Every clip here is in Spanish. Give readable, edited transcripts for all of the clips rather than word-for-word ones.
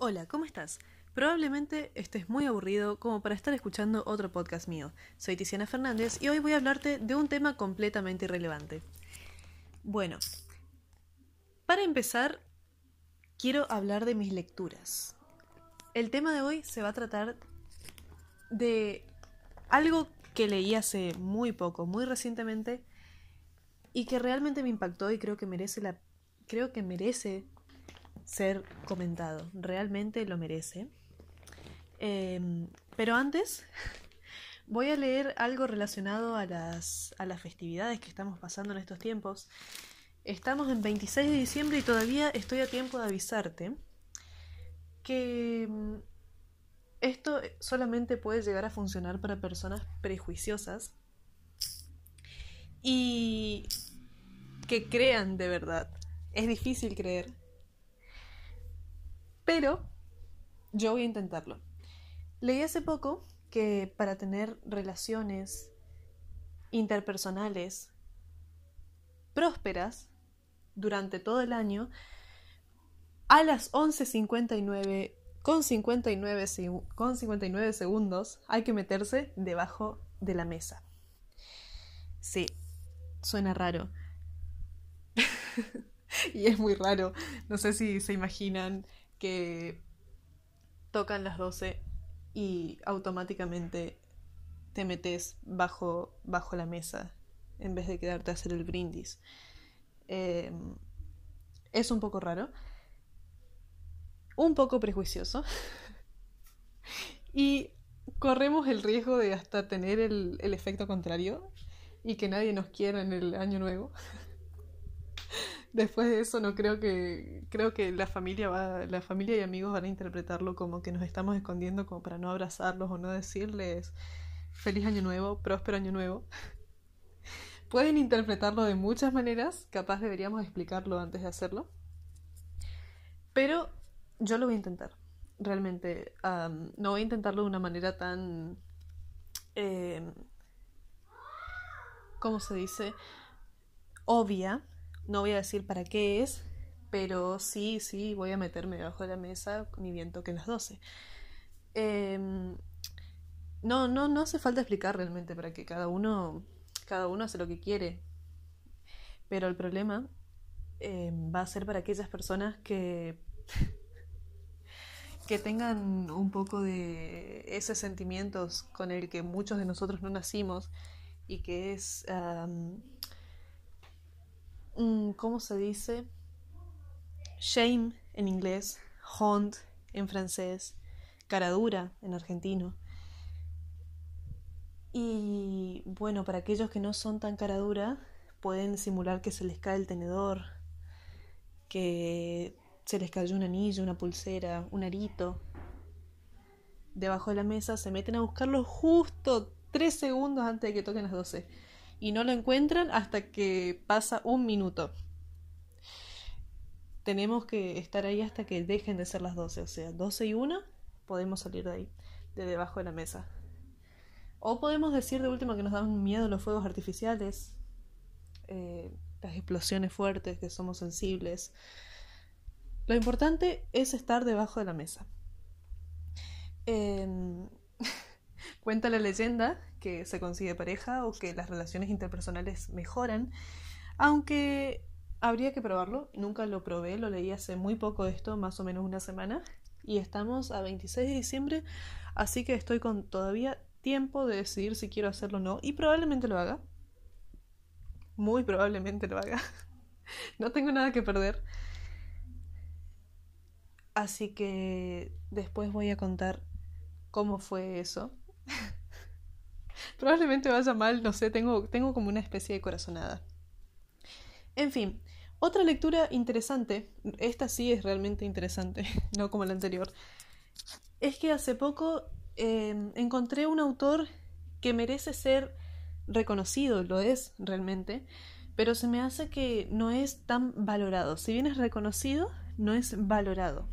Hola, ¿cómo estás? Probablemente estés muy aburrido como para estar escuchando otro podcast mío. Soy Tiziana Fernández y hoy voy a hablarte de un tema completamente irrelevante. Bueno, para empezar, quiero hablar de mis lecturas. El tema de hoy se va a tratar de algo que leí hace muy poco, muy recientemente, y que realmente me impactó y creo que merece ser comentado. Realmente lo merece. Pero antes voy a leer algo relacionado a las festividades que estamos pasando en estos tiempos. Estamos en 26 de diciembre y todavía estoy a tiempo de avisarte que esto solamente puede llegar a funcionar para personas prejuiciosas y que crean de verdad. Es difícil creer, pero yo voy a intentarlo. Leí hace poco que para tener relaciones interpersonales prósperas durante todo el año, a las 11:59 con 59 segundos hay que meterse debajo de la mesa. Sí, suena raro. Y es muy raro. No sé si se imaginan que tocan las 12 y automáticamente te metes bajo la mesa en vez de quedarte a hacer el brindis. Eh, es un poco raro, un poco prejuicioso y corremos el riesgo de hasta tener el efecto contrario y que nadie nos quiera en el año nuevo. Después de eso no creo que la familia y amigos van a interpretarlo como que nos estamos escondiendo como para no abrazarlos o no decirles feliz año nuevo, próspero año nuevo. Pueden interpretarlo de muchas maneras, capaz deberíamos explicarlo antes de hacerlo. Pero yo lo voy a intentar. Realmente, no voy a intentarlo de una manera tan... eh, ¿cómo se dice? Obvia. No voy a decir para qué es, pero sí, voy a meterme debajo de la mesa ni bien toquen las 12. Eh, no hace falta explicar realmente para que cada uno hace lo que quiere. Pero el problema va a ser para aquellas personas que tengan un poco de esos sentimientos con el que muchos de nosotros no nacimos y que es, ¿cómo se dice? Shame en inglés, honte en francés, caradura en argentino. Y bueno, para aquellos que no son tan caradura, pueden simular que se les cae el tenedor, que se les cayó un anillo, una pulsera, un arito debajo de la mesa, se meten a buscarlo justo 3 segundos antes de que toquen las 12 y no lo encuentran hasta que pasa un minuto. Tenemos que estar ahí hasta que dejen de ser las 12, o sea, 12:01 podemos salir de ahí, de debajo de la mesa. O podemos decir de último que nos dan miedo los fuegos artificiales, las explosiones fuertes, que somos sensibles. Lo importante es estar debajo de la mesa. Eh, Cuenta la leyenda que se consigue pareja o que las relaciones interpersonales mejoran, aunque habría que probarlo. Nunca lo probé, lo leí hace muy poco esto, más o menos una semana, y estamos a 26 de diciembre, así que estoy con todavía tiempo de decidir si quiero hacerlo o no, y probablemente lo haga. Muy probablemente lo haga. No tengo nada que perder. Así que después voy a contar cómo fue eso. Probablemente vaya mal, no sé, tengo como una especie de corazonada. En fin, otra lectura interesante, esta sí es realmente interesante, no como la anterior, es que hace poco encontré un autor que merece ser reconocido, lo es realmente, pero se me hace que no es tan valorado. Si bien es reconocido, no es valorado.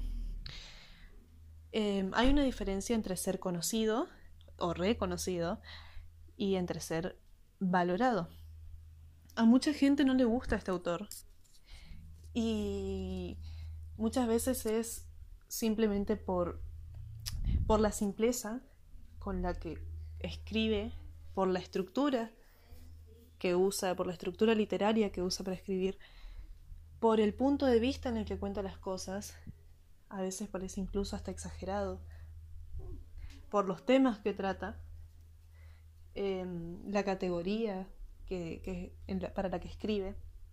Hay una diferencia entre ser conocido o reconocido y entre ser valorado. A mucha gente no le gusta este autor y muchas veces es simplemente por la simpleza con la que escribe, por la estructura que usa, por la estructura literaria que usa para escribir, por el punto de vista en el que cuenta las cosas. A veces parece incluso hasta exagerado, por los temas que trata, la categoría para la que escribe.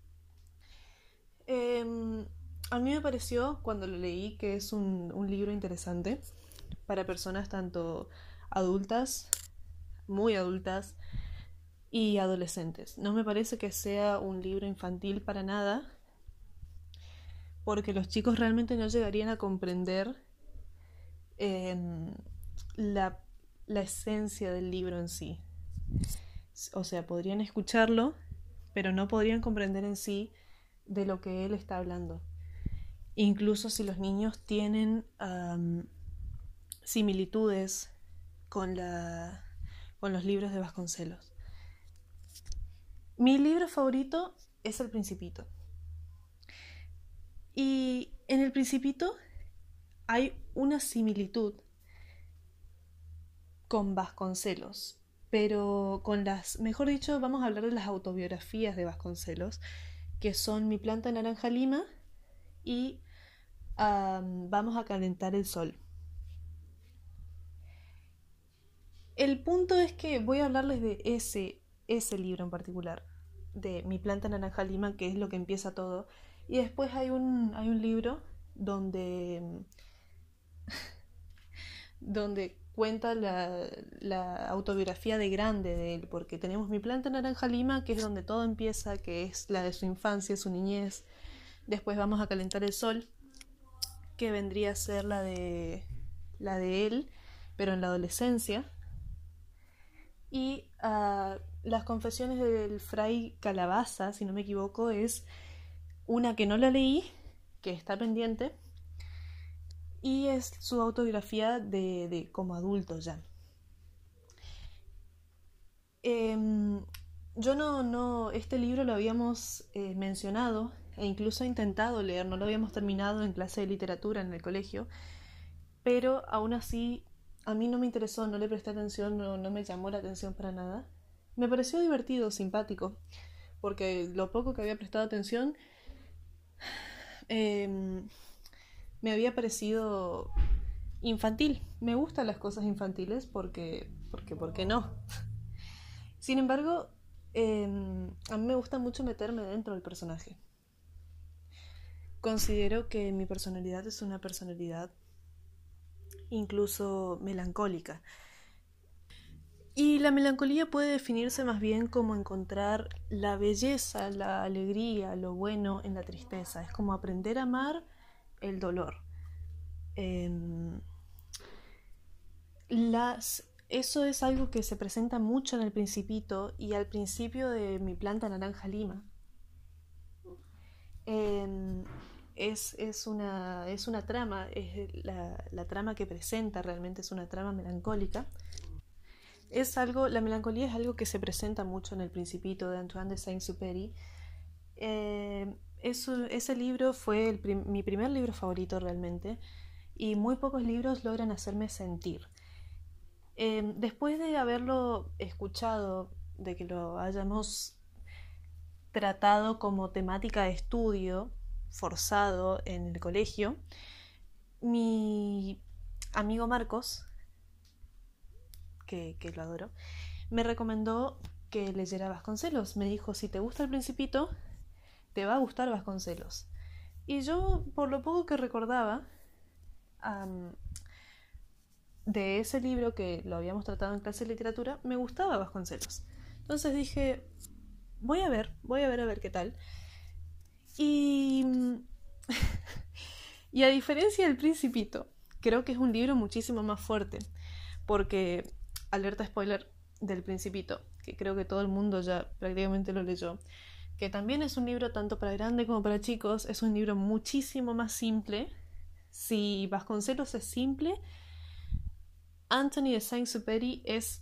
A mí me pareció, cuando lo leí, que es un libro interesante para personas tanto adultas, muy adultas, y adolescentes. No me parece que sea un libro infantil para nada, porque los chicos realmente no llegarían a comprender la esencia del libro en sí. O sea, podrían escucharlo, pero no podrían comprender en sí de lo que él está hablando. Incluso si los niños tienen similitudes con los libros de Vasconcelos. Mi libro favorito es El Principito. Y en El Principito hay una similitud con Vasconcelos, pero mejor dicho, vamos a hablar de las autobiografías de Vasconcelos, que son Mi planta naranja lima y Vamos a calentar el sol. El punto es que voy a hablarles de ese libro en particular, de Mi planta naranja lima, que es lo que empieza todo, y después hay un libro donde cuenta la autobiografía de grande de él, porque tenemos Mi planta naranja lima, que es donde todo empieza, que es la de su infancia, su niñez. Después Vamos a calentar el sol, que vendría a ser la de él, pero en la adolescencia. Y Las confesiones del fray Calabaza, si no me equivoco, es una que no la leí, que está pendiente, y es su autobiografía de como adulto ya. Yo no este libro lo habíamos mencionado e incluso intentado leer, no lo habíamos terminado en clase de literatura en el colegio, pero aún así a mí no me interesó, no le presté atención, no me llamó la atención para nada. Me pareció divertido, simpático, porque lo poco que había prestado atención me había parecido infantil. Me gustan las cosas infantiles porque ¿por qué no? Sin embargo, a mí me gusta mucho meterme dentro del personaje. Considero que mi personalidad es una personalidad incluso melancólica. Y la melancolía puede definirse más bien como encontrar la belleza, la alegría, lo bueno en la tristeza. Es como aprender a amar el dolor. Eso es algo que se presenta mucho en El Principito y al principio de Mi planta naranja lima. Es una trama, la trama que presenta realmente es una trama melancólica. La melancolía es algo que se presenta mucho en El Principito de Antoine de Saint-Exupéry. Ese libro fue mi primer libro favorito realmente, y muy pocos libros logran hacerme sentir. Después de haberlo escuchado, de que lo hayamos tratado como temática de estudio forzado en el colegio, mi amigo Marcos, que lo adoro, me recomendó que leyera Vasconcelos. Me dijo, si te gusta El Principito, te va a gustar Vasconcelos. Y yo, por lo poco que recordaba de ese libro que lo habíamos tratado en clase de literatura, me gustaba Vasconcelos. Entonces dije, voy a ver a ver qué tal. Y y a diferencia del Principito, creo que es un libro muchísimo más fuerte, porque, alerta spoiler del Principito, que creo que todo el mundo ya prácticamente lo leyó, que también es un libro tanto para grandes como para chicos, es un libro muchísimo más simple. Si Vasconcelos es simple, Anthony de Saint-Exupéry es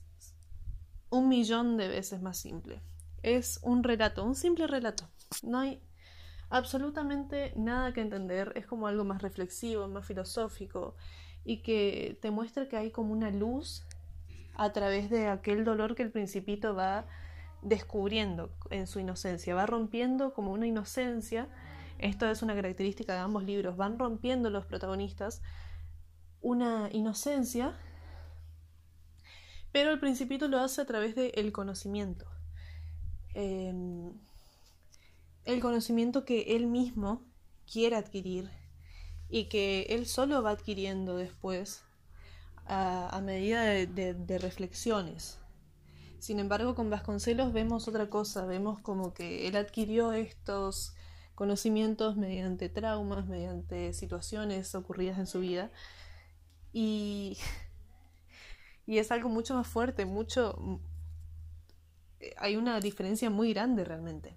1.000.000 de veces más simple. Es un relato, un simple relato. No hay absolutamente nada que entender, es como algo más reflexivo, más filosófico, y que te muestra que hay como una luz a través de aquel dolor que el principito va descubriendo en su inocencia, va rompiendo como una inocencia. Esto es una característica de ambos libros, van rompiendo los protagonistas una inocencia, pero el principito lo hace a través del conocimiento. El conocimiento que él mismo quiere adquirir y que él solo va adquiriendo después a medida de reflexiones. Sin embargo, con Vasconcelos vemos otra cosa, vemos como que él adquirió estos conocimientos mediante traumas, mediante situaciones ocurridas en su vida, y, y es algo mucho más fuerte, hay una diferencia muy grande realmente.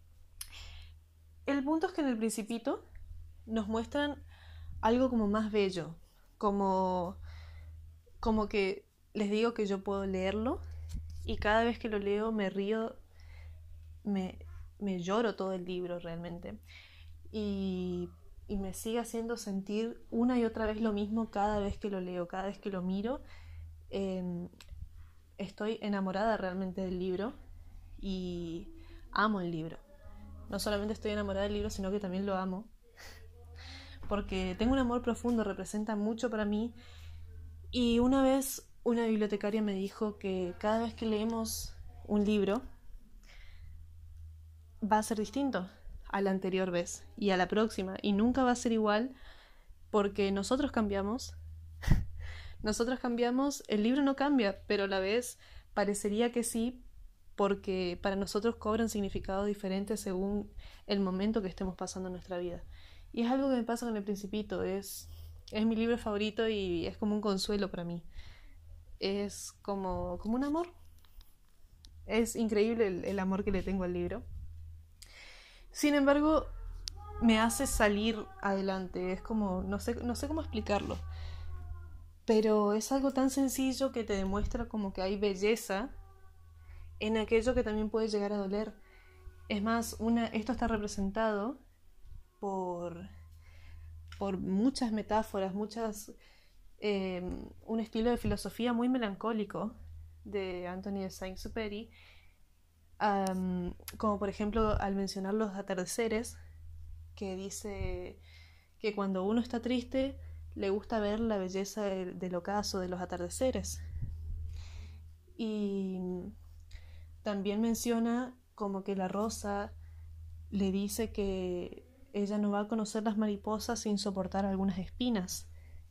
El punto es que en El Principito nos muestran algo como más bello, como que les digo que yo puedo leerlo y cada vez que lo leo me río, me lloro todo el libro realmente, y me sigue haciendo sentir una y otra vez lo mismo cada vez que lo leo, cada vez que lo miro. Estoy enamorada realmente del libro y amo el libro. No solamente estoy enamorada del libro, sino que también lo amo, porque tengo un amor profundo, representa mucho para mí. Y una vez una bibliotecaria me dijo que cada vez que leemos un libro va a ser distinto a la anterior vez y a la próxima, y nunca va a ser igual, porque nosotros cambiamos. Nosotros cambiamos, el libro no cambia, pero a la vez parecería que sí, porque para nosotros cobran significado diferente según el momento que estemos pasando en nuestra vida. Y es algo que me pasa con El Principito, es mi libro favorito y es como un consuelo para mí. Es como un amor. Es increíble el amor que le tengo al libro. Sin embargo, me hace salir adelante. Es como, no sé cómo explicarlo, pero es algo tan sencillo que te demuestra como que hay belleza en aquello que también puede llegar a doler. Es más, esto está representado por muchas metáforas, un estilo de filosofía muy melancólico de Anthony de Saint-Exupéry, como por ejemplo al mencionar los atardeceres, que dice que cuando uno está triste le gusta ver la belleza del ocaso, de los atardeceres. Y también menciona como que la rosa le dice que ella no va a conocer las mariposas sin soportar algunas espinas.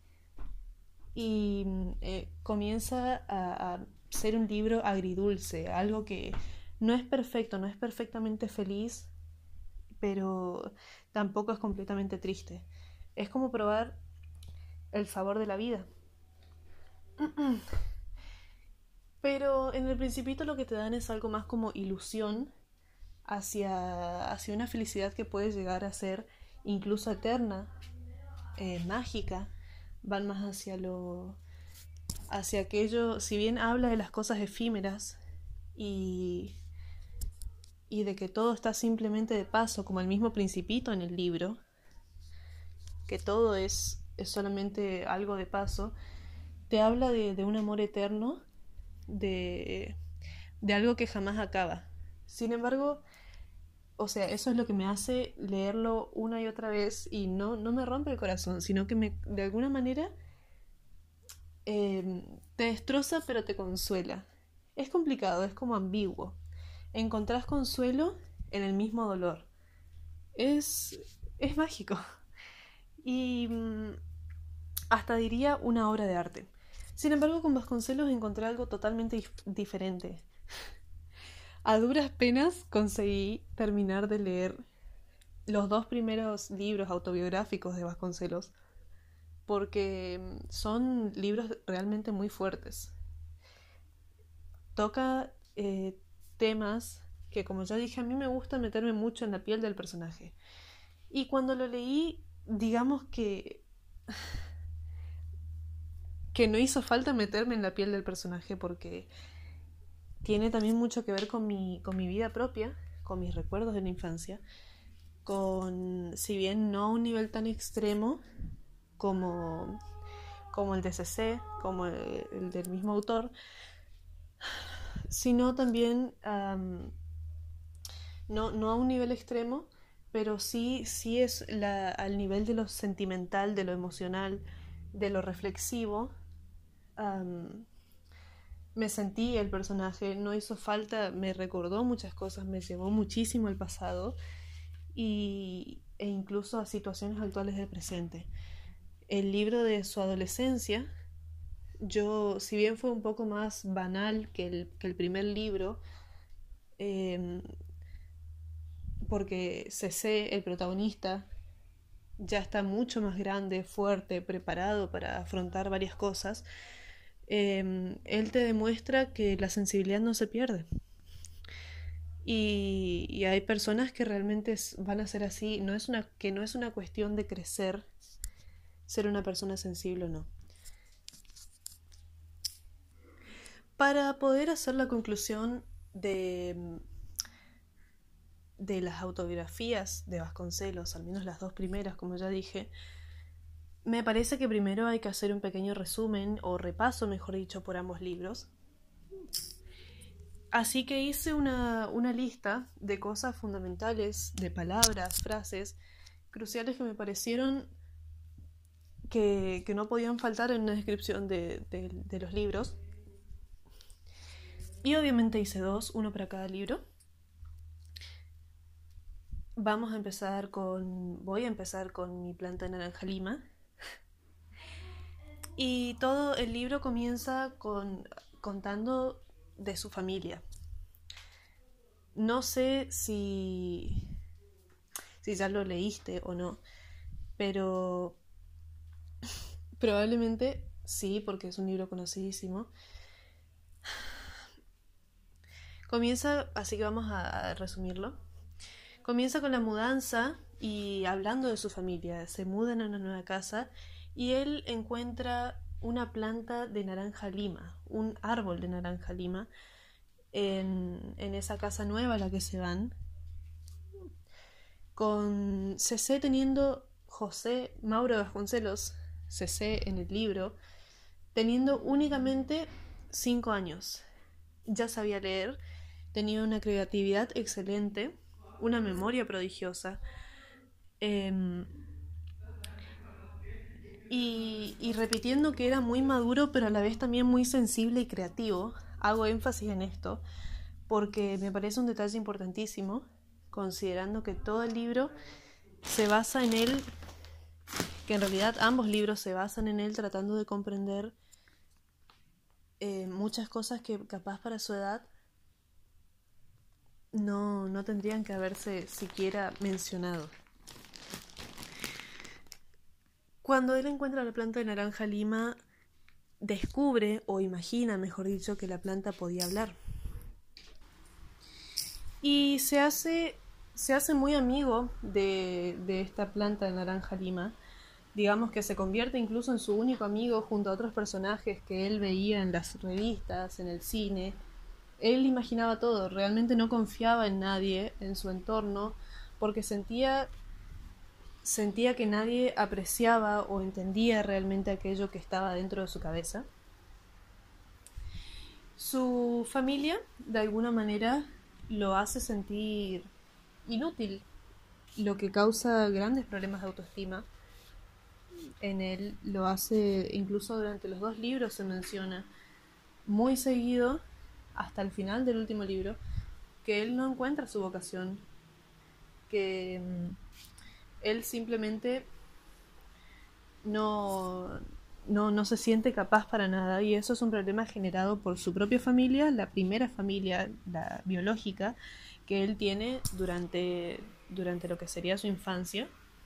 Y comienza a ser un libro agridulce, algo que no es perfecto, no es perfectamente feliz, pero tampoco es completamente triste. Es como probar el sabor de la vida. Pero en El Principito lo que te dan es algo más como ilusión hacia una felicidad que puede llegar a ser incluso eterna, mágica. Van más hacia aquello, si bien habla de las cosas efímeras y de que todo está simplemente de paso, como el mismo Principito en el libro, que todo es solamente algo de paso, te habla de un amor eterno, de algo que jamás acaba. Sin embargo, o sea, eso es lo que me hace leerlo una y otra vez y no me rompe el corazón, sino que de alguna manera te destroza pero te consuela. Es complicado, es como ambiguo. Encontrás consuelo en el mismo dolor. Es mágico. Y hasta diría una obra de arte. Sin embargo, con Vasconcelos encontré algo totalmente diferente. A duras penas conseguí terminar de leer los 2 primeros libros autobiográficos de Vasconcelos, porque son libros realmente muy fuertes. Toca temas que, como ya dije, a mí me gusta meterme mucho en la piel del personaje. Y cuando lo leí, digamos que no hizo falta meterme en la piel del personaje, porque tiene también mucho que ver con mi vida propia, con mis recuerdos de la infancia. con, si bien no a un nivel tan extremo como, como el de CC, como el del mismo autor, sino también no a un nivel extremo, pero sí es al nivel de lo sentimental, de lo emocional, de lo reflexivo. um, Me sentí el personaje, no hizo falta, me recordó muchas cosas, me llevó muchísimo al pasado e incluso a situaciones actuales del presente. El libro de su adolescencia, yo, si bien fue un poco más banal que el primer libro, eh, porque CC, el protagonista, ya está mucho más grande, fuerte, preparado para afrontar varias cosas, él te demuestra que la sensibilidad no se pierde. Y hay personas que realmente van a ser así, que no es una cuestión de crecer, ser una persona sensible o no. Para poder hacer la conclusión de las autobiografías de Vasconcelos, al menos las dos primeras, como ya dije, me parece que primero hay que hacer un pequeño resumen, o repaso, mejor dicho, por ambos libros. Así que hice una lista de cosas fundamentales, de palabras, frases, cruciales que me parecieron que no podían faltar en una descripción de los libros. Y obviamente hice dos, uno para cada libro. Voy a empezar con mi planta de naranja lima. Y todo el libro comienza contando de su familia. No sé si ya lo leíste o no, pero probablemente sí, porque es un libro conocidísimo. Comienza, así que vamos a resumirlo. Comienza con la mudanza y hablando de su familia. Se mudan a una nueva casa y él encuentra una planta de naranja lima, un árbol de naranja lima en esa casa nueva a la que se van. Con CC teniendo José Mauro Vasconcelos, CC en el libro, teniendo únicamente 5 años. Ya sabía leer, tenía una creatividad excelente, una memoria prodigiosa, y repitiendo que era muy maduro, pero a la vez también muy sensible y creativo. Hago énfasis en esto porque me parece un detalle importantísimo, considerando que todo el libro se basa en él, que en realidad ambos libros se basan en él tratando de comprender muchas cosas que capaz para su edad no tendrían que haberse siquiera mencionado. Cuando él encuentra la planta de naranja lima, descubre, o imagina, mejor dicho, que la planta podía hablar. Y se hace muy amigo de esta planta de naranja lima. Digamos que se convierte incluso en su único amigo junto a otros personajes que él veía en las revistas, en el cine. Él imaginaba todo, realmente no confiaba en nadie, en su entorno, porque sentía que nadie apreciaba o entendía realmente aquello que estaba dentro de su cabeza. Su familia, de alguna manera, lo hace sentir inútil, lo que causa grandes problemas de autoestima. En él lo hace, incluso durante los dos libros se menciona muy seguido, hasta el final del último libro, que él no encuentra su vocación, que él simplemente no se siente capaz para nada, y eso es un problema generado por su propia familia, la primera familia, la biológica, que él tiene durante lo que sería su infancia.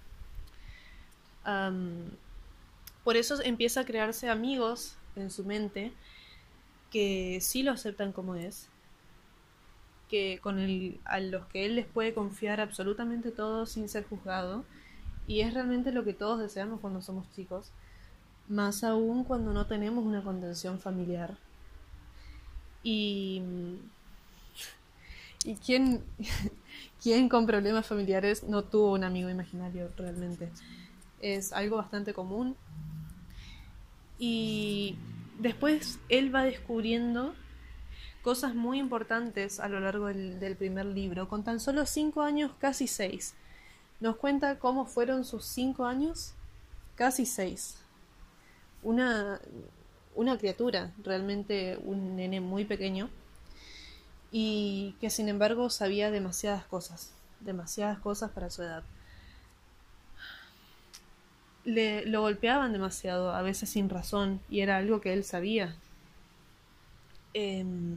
Por eso empieza a crearse amigos en su mente que sí lo aceptan como es, que a los que él les puede confiar absolutamente todo sin ser juzgado, y es realmente lo que todos deseamos cuando somos chicos, más aún cuando no tenemos una contención familiar. Y ¿Y quién con problemas familiares no tuvo un amigo imaginario realmente? Es algo bastante común. Y después él va descubriendo cosas muy importantes a lo largo del primer libro. Con tan solo 5 años, casi 6. Nos cuenta cómo fueron sus 5 años, casi 6. Una, una criatura, realmente un nene muy pequeño, y que sin embargo sabía demasiadas cosas para su edad. Lo golpeaban demasiado, a veces sin razón, y era algo que él sabía. Em,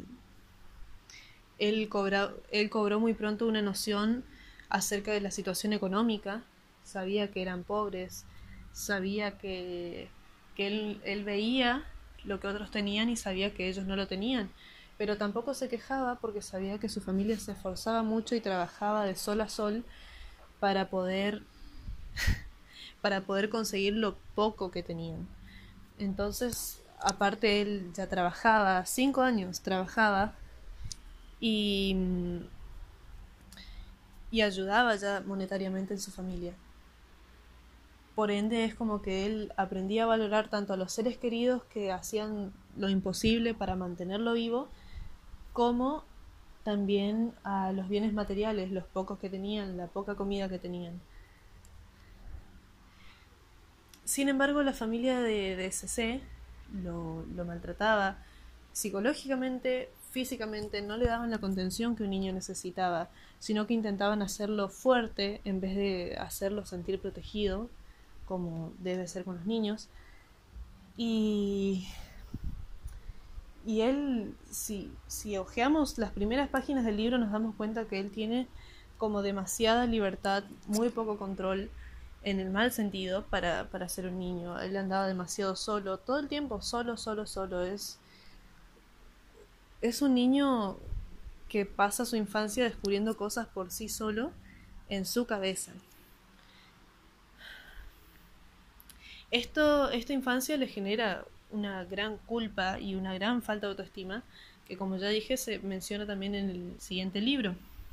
él cobró muy pronto una noción acerca de la situación económica, sabía que eran pobres, sabía que él veía lo que otros tenían y sabía que ellos no lo tenían, pero tampoco se quejaba porque sabía que su familia se esforzaba mucho y trabajaba de sol a sol para poder, para poder conseguir lo poco que tenían. Entonces, aparte él ya trabajaba, 5 años trabajaba y, y ayudaba ya monetariamente en su familia. Por ende es como que él aprendía a valorar tanto a los seres queridos que hacían lo imposible para mantenerlo vivo, como también a los bienes materiales, los pocos que tenían, la poca comida que tenían. Sin embargo, la familia de CC lo maltrataba psicológicamente, físicamente, no le daban la contención que un niño necesitaba, sino que intentaban hacerlo fuerte en vez de hacerlo sentir protegido, como debe ser con los niños. Y, y él, si hojeamos las primeras páginas del libro, nos damos cuenta que él tiene como demasiada libertad, muy poco control, en el mal sentido, para ser un niño. Él andaba demasiado solo, todo el tiempo solo, solo, solo. Es un niño que pasa su infancia descubriendo cosas por sí solo en su cabeza. Esta infancia le genera una gran culpa y una gran falta de autoestima, que como ya dije se menciona también en el siguiente libro.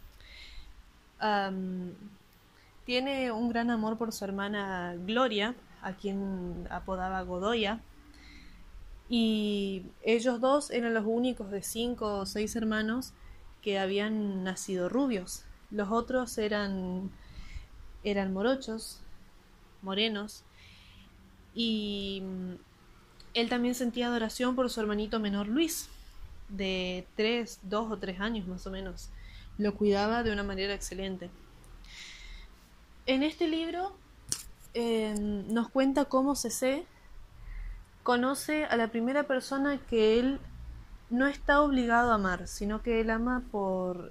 Tiene un gran amor por su hermana Gloria, a quien apodaba Godoya, y ellos dos eran los únicos de 5 o 6 hermanos que habían nacido rubios. Los otros eran morochos, morenos, y él también sentía adoración por su hermanito menor Luis, de 2 o 3 años más o menos. Lo cuidaba de una manera excelente. En este libro nos cuenta cómo CC conoce a la primera persona que él no está obligado a amar, sino que él ama por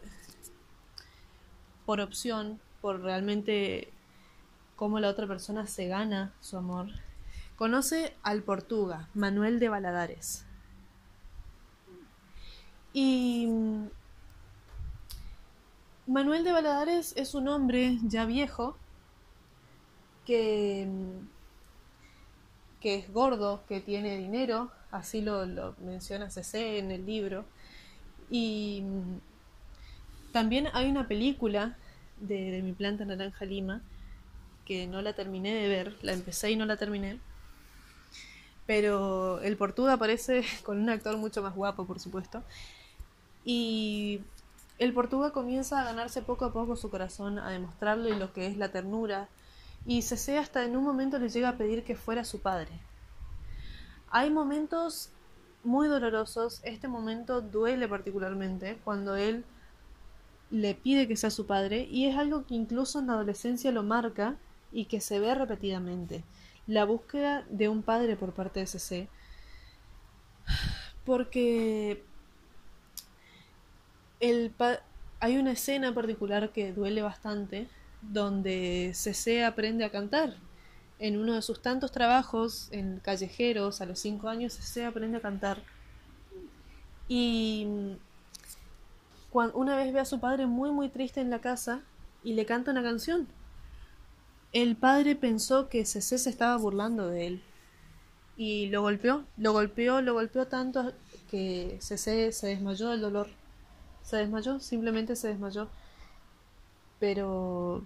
opción, por realmente cómo la otra persona se gana su amor. Conoce al Portuga, Manuel de Valadares. Y Manuel de Valadares es un hombre ya viejo que es gordo, que tiene dinero, así lo menciona CC en el libro. Y también hay una película de Mi planta naranja Lima, que no la terminé de ver, la empecé y no la terminé. Pero el Portuga aparece con un actor mucho más guapo, por supuesto. Y el Portuga comienza a ganarse poco a poco su corazón, a demostrarle lo que es la ternura. Y CC hasta en un momento le llega a pedir que fuera su padre. Hay momentos muy dolorosos, este momento duele particularmente, cuando él le pide que sea su padre, y es algo que incluso en la adolescencia lo marca y que se ve repetidamente. La búsqueda de un padre por parte de CC. Porque hay una escena particular que duele bastante, donde CC aprende a cantar. En uno de sus tantos trabajos en callejeros, a los 5 años, CC aprende a cantar. Y una vez ve a su padre muy muy triste en la casa y le canta una canción. El padre pensó que CC se estaba burlando de él y lo golpeó tanto que CC se desmayó del dolor. Se desmayó, simplemente se desmayó. Pero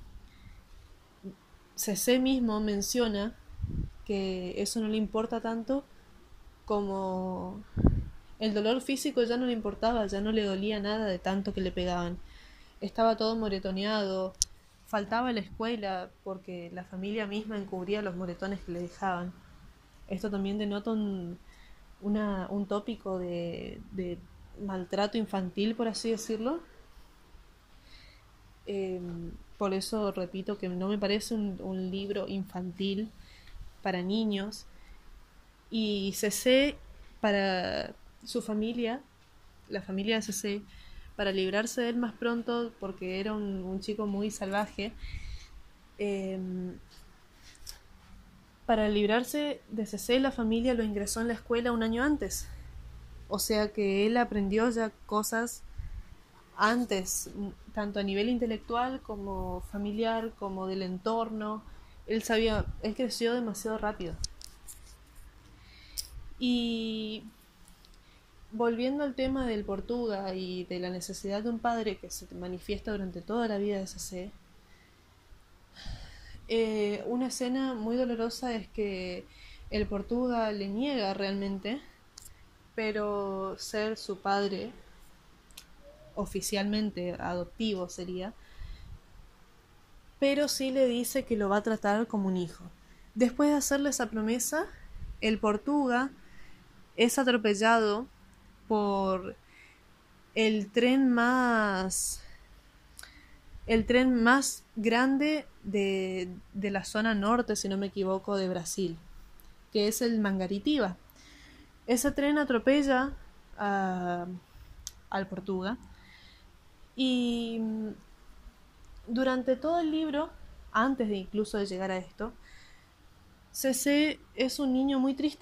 CC mismo menciona que eso no le importa tanto como el dolor físico ya no le importaba, ya no le dolía nada de tanto que le pegaban. Estaba todo moretoneado, faltaba a la escuela porque la familia misma encubría los moretones que le dejaban. Esto también denota un tópico de maltrato infantil, por así decirlo. Eh, por eso repito que no me parece un libro infantil para niños. Y CC, para su familia, la familia de CC, para librarse de él más pronto, porque era un chico muy salvaje, eh, para librarse de CC, la familia lo ingresó en la escuela un año antes. O sea que él aprendió ya cosas antes, tanto a nivel intelectual como familiar, como del entorno. Él creció demasiado rápido. Y volviendo al tema del Portuga y de la necesidad de un padre que se manifiesta durante toda la vida de CC, una escena muy dolorosa es que el Portuga le niega realmente, pero ser su padre, oficialmente adoptivo sería, pero sí le dice que lo va a tratar como un hijo. Después de hacerle esa promesa, el Portuga es atropellado por el tren más el tren más grande de la zona norte, si no me equivoco, de Brasil, que es el Mangaritiba. Ese tren atropella al Portuga y durante todo el libro, antes de incluso de llegar a esto, CC es un niño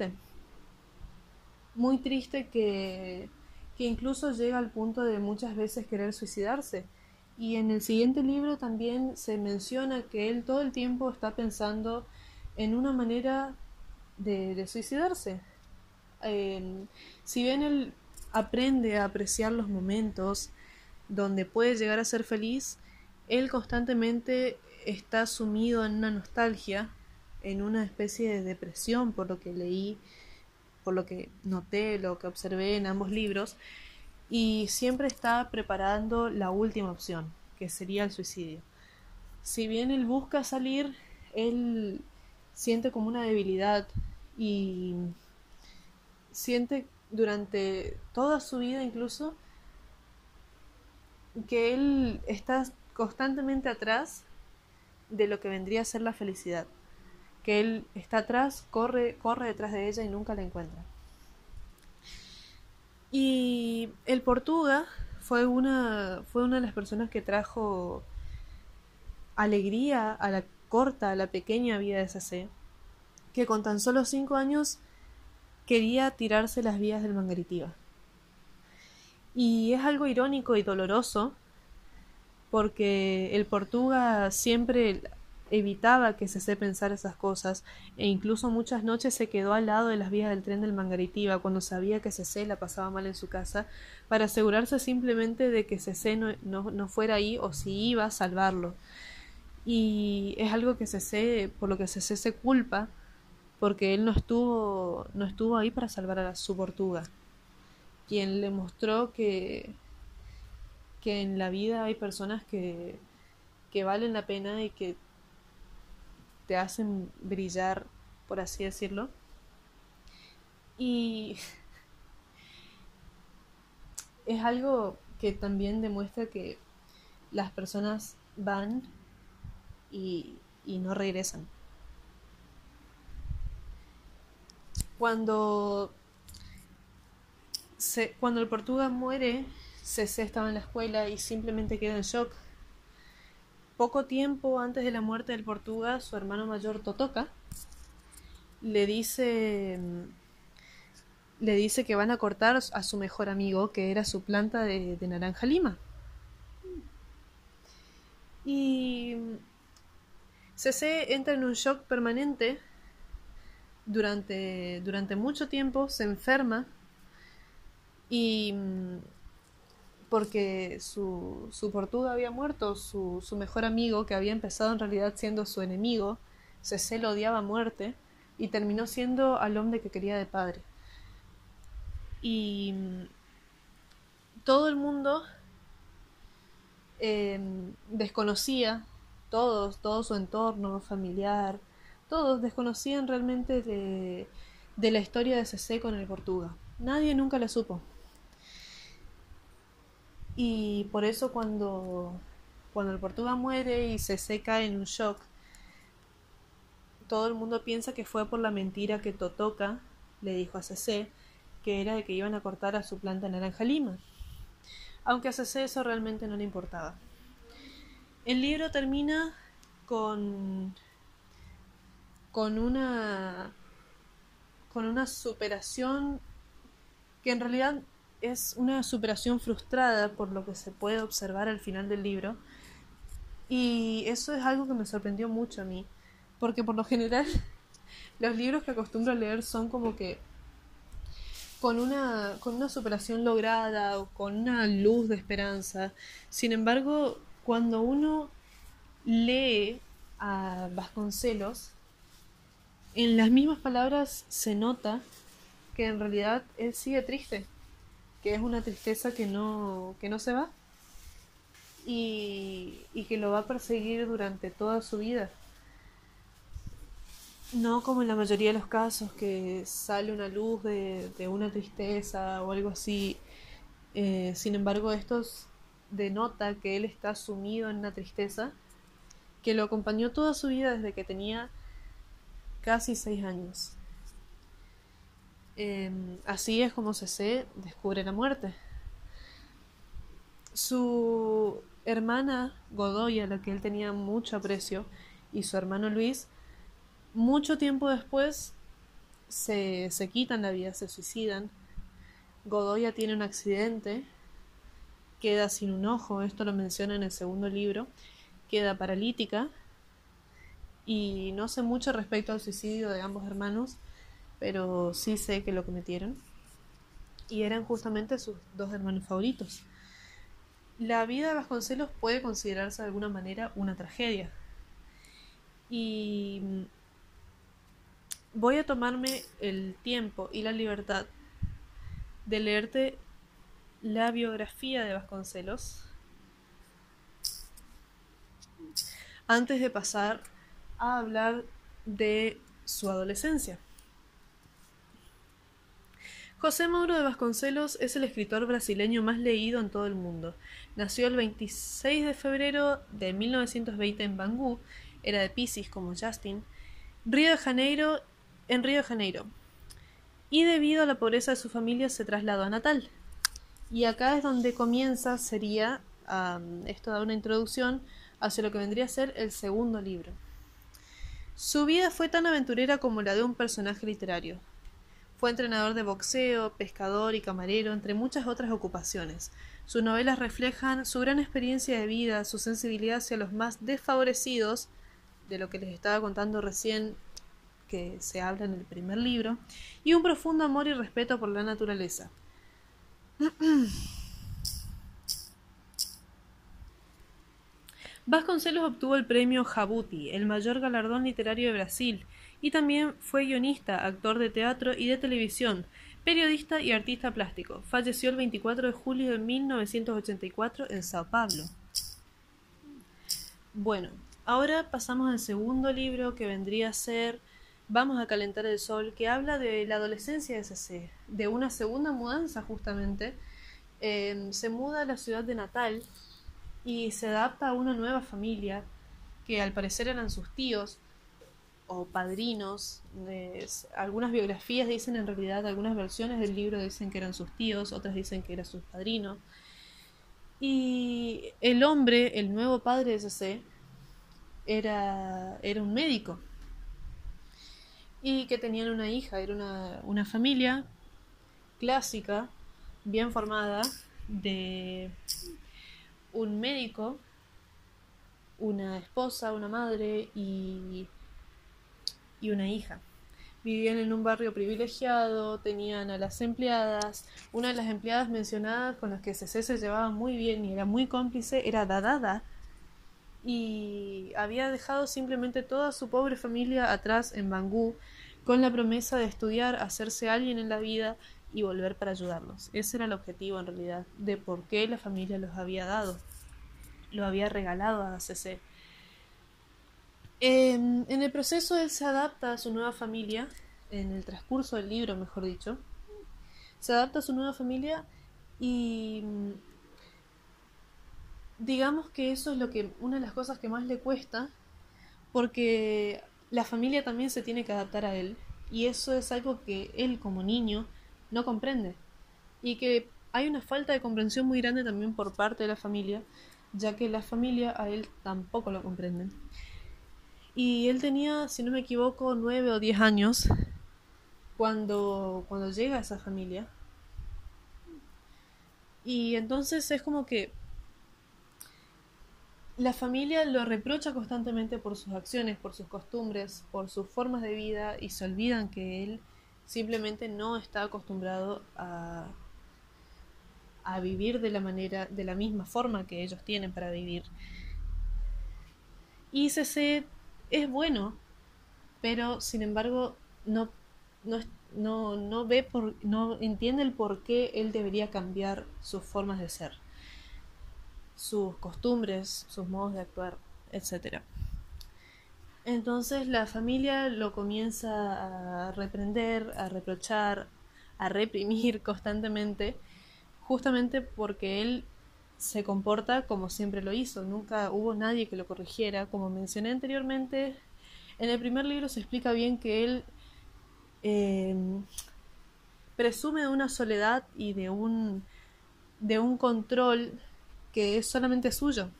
muy triste que incluso llega al punto de muchas veces querer suicidarse. Y en el siguiente libro también se menciona que él todo el tiempo está pensando en una manera de suicidarse. Eh, si bien él aprende a apreciar los momentos donde puede llegar a ser feliz, él constantemente está sumido en una nostalgia, en una especie de depresión, por lo que leí, por lo que noté, lo que observé en ambos libros, y siempre está preparando la última opción, que sería el suicidio. Si bien él busca salir, él siente como una debilidad y siente durante toda su vida incluso que él está constantemente atrás de lo que vendría a ser la felicidad, que él está atrás, corre detrás de ella y nunca la encuentra. Y el Portuga fue una de las personas que trajo alegría a a la pequeña vida de CC, que con tan solo 5 años quería tirarse las vías del Mangaritiba. Y es algo irónico y doloroso porque el Portuga siempre evitaba que CC pensara esas cosas e incluso muchas noches se quedó al lado de las vías del tren del Mangaritiba cuando sabía que CC la pasaba mal en su casa para asegurarse simplemente de que CC no fuera ahí o si iba a salvarlo. Y es algo que CC, por lo que CC se culpa porque él no estuvo ahí para salvar a su Portuga, quien le mostró que en la vida hay personas que valen la pena y que te hacen brillar, por así decirlo. Y es algo que también demuestra que las personas van y no regresan. Cuando, cuando el Portuga muere, CC estaba en la escuela y simplemente queda en shock. Poco tiempo antes de la muerte del Portuga, su hermano mayor Totoka le dice que van a cortar a su mejor amigo, que era su planta de naranja lima. Y CC entra en un shock permanente durante mucho tiempo, se enferma y porque su Portuga había muerto, su mejor amigo, que había empezado en realidad siendo su enemigo, CC lo odiaba a muerte y terminó siendo al hombre que quería de padre. Y todo el mundo desconocía, todo su entorno familiar, todos desconocían realmente de la historia de CC con el Portuga. Nadie nunca la supo. Y por eso cuando el Portuga muere y CC cae en un shock, todo el mundo piensa que fue por la mentira que Totoka le dijo a CC, que era de que iban a cortar a su planta naranja lima. Aunque a CC eso realmente no le importaba. El libro termina con una superación que en realidad es una superación frustrada por lo que se puede observar al final del libro. Y eso es algo que me sorprendió mucho a mí, porque por lo general los libros que acostumbro a leer son como que con una superación lograda o con una luz de esperanza. Sin embargo, cuando uno lee a Vasconcelos, en las mismas palabras se nota que en realidad él sigue triste, que es una tristeza que no se va y que lo va a perseguir durante toda su vida. No como en la mayoría de los casos que sale una luz de una tristeza o algo así. Sin embargo, estos denota que él está sumido en una tristeza que lo acompañó toda su vida desde que tenía casi 6 años. Así es como CC descubre la muerte. Su hermana Godoy, a la que él tenía mucho aprecio, y su hermano Luis, mucho tiempo después se quitan la vida, se suicidan. Godoya tiene un accidente, queda sin un ojo, esto lo menciona en el segundo libro, queda paralítica, y no sé mucho respecto al suicidio de ambos hermanos, pero sí sé que lo cometieron, y eran justamente sus dos hermanos favoritos. La vida de Vasconcelos puede considerarse de alguna manera una tragedia, y voy a tomarme el tiempo y la libertad de leerte la biografía de Vasconcelos antes de pasar a hablar de su adolescencia. José Mauro de Vasconcelos es el escritor brasileño más leído en todo el mundo. Nació el 26 de febrero de 1920 en Bangu, era de Piscis como Justin, en Río de Janeiro. Y debido a la pobreza de su familia se trasladó a Natal. Y acá es donde comienza, esto da una introducción hacia lo que vendría a ser el segundo libro. Su vida fue tan aventurera como la de un personaje literario. Fue entrenador de boxeo, pescador y camarero, entre muchas otras ocupaciones. Sus novelas reflejan su gran experiencia de vida, su sensibilidad hacia los más desfavorecidos, de lo que les estaba contando recién, que se habla en el primer libro, y un profundo amor y respeto por la naturaleza. Vasconcelos obtuvo el premio Jabuti, el mayor galardón literario de Brasil, y también fue guionista, actor de teatro y de televisión, periodista y artista plástico. Falleció el 24 de julio de 1984 en Sao Paulo. Bueno, ahora pasamos al segundo libro, que vendría a ser Vamos a calentar el sol, que habla de la adolescencia de CC, de una segunda mudanza justamente. Se muda a la ciudad de Natal y se adapta a una nueva familia que al parecer eran sus tíos o padrinos. Algunas biografías dicen, en realidad algunas versiones del libro dicen que eran sus tíos, otras dicen que eran sus padrinos. Y el hombre, el nuevo padre de CC, era un médico y que tenían una hija. Era una familia clásica, bien formada, de un médico, una esposa, una madre y una hija. Vivían en un barrio privilegiado, tenían a las empleadas. Una de las empleadas mencionadas con las que CC se llevaba muy bien y era muy cómplice era Dadada, y había dejado simplemente toda su pobre familia atrás en Bangú con la promesa de estudiar, hacerse alguien en la vida y volver para ayudarlos. Ese era el objetivo en realidad, de por qué la familia los había dado, lo había regalado a CC. En el proceso él se adapta a su nueva familia, en el transcurso del libro mejor dicho, se adapta a su nueva familia y digamos que eso es lo que una de las cosas que más le cuesta, porque la familia también se tiene que adaptar a él y eso es algo que él como niño no comprende y que hay una falta de comprensión muy grande también por parte de la familia, ya que la familia a él tampoco lo comprenden. Y él tenía, si no me equivoco, 9 o 10 años cuando llega a esa familia. Y entonces es como que la familia lo reprocha constantemente por sus acciones, por sus costumbres, por sus formas de vida y se olvidan que él simplemente no está acostumbrado a vivir de la misma forma que ellos tienen para vivir. Y CC es bueno, pero sin embargo no, no, no entiende el por qué él debería cambiar sus formas de ser, sus costumbres, sus modos de actuar, etcétera. Entonces la familia lo comienza a reprender, a reprochar, a reprimir constantemente, justamente porque él se comporta como siempre lo hizo. Nunca hubo nadie que lo corrigiera. Como mencioné anteriormente, en el primer libro se explica bien que él eh, presume de una soledad y de un control que es solamente suyo.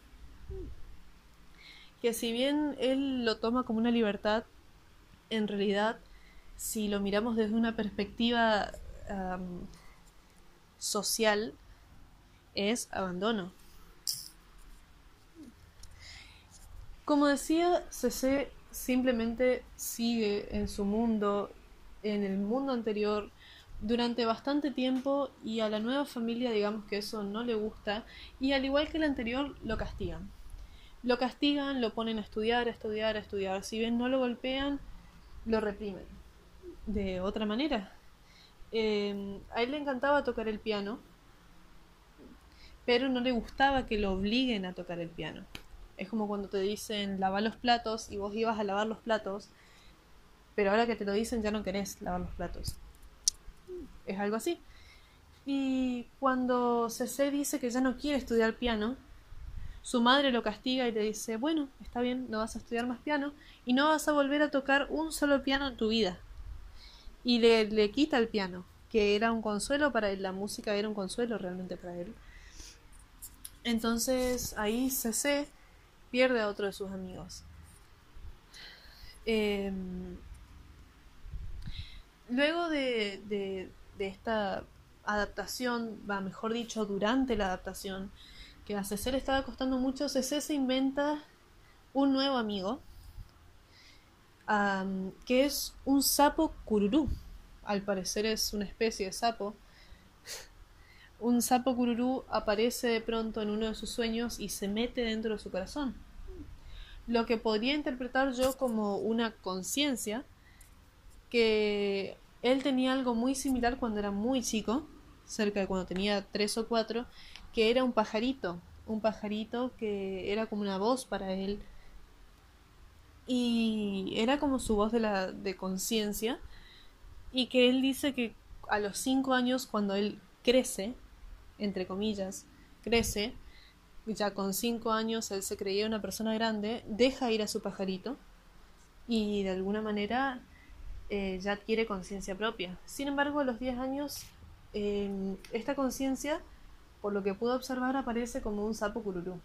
Que si bien él lo toma como una libertad, en realidad, si lo miramos desde una perspectiva social, es abandono. Como decía, CC simplemente sigue en su mundo, en el mundo anterior, durante bastante tiempo y a la nueva familia digamos que eso no le gusta y al igual que el anterior lo castigan. Lo castigan, lo ponen a estudiar, a estudiar, a estudiar. Si bien no lo golpean, lo reprimen. De otra manera. A él le encantaba tocar el piano, pero no le gustaba que lo obliguen a tocar el piano. Es como cuando te dicen lava los platos y vos ibas a lavar los platos, pero ahora que te lo dicen ya no querés lavar los platos. Es algo así. Y cuando CC dice que ya no quiere estudiar piano, su madre lo castiga y le dice, bueno, está bien, no vas a estudiar más piano y no vas a volver a tocar un solo piano en tu vida. Y le quita el piano, que era un consuelo para él, la música era un consuelo realmente para él. Entonces ahí CC pierde a otro de sus amigos. Luego de esta adaptación, mejor dicho, durante la adaptación, que a CC le estaba costando mucho, CC se inventa un nuevo amigo, que es un sapo cururú. Al parecer es una especie de sapo. Un sapo cururú aparece de pronto en uno de sus sueños y se mete dentro de su corazón. Lo que podría interpretar yo como una conciencia, que él tenía algo muy similar cuando era muy chico, cerca de cuando tenía 3 o 4, que era un pajarito que era como una voz para él y era como su voz de conciencia, y que él dice que a los 5 años cuando él crece, entre comillas, crece, ya con 5 años él se creía una persona grande, deja ir a su pajarito y de alguna manera ya adquiere conciencia propia. Sin embargo, a los 10 años, esta conciencia, por lo que puedo observar, aparece como un sapo cururú.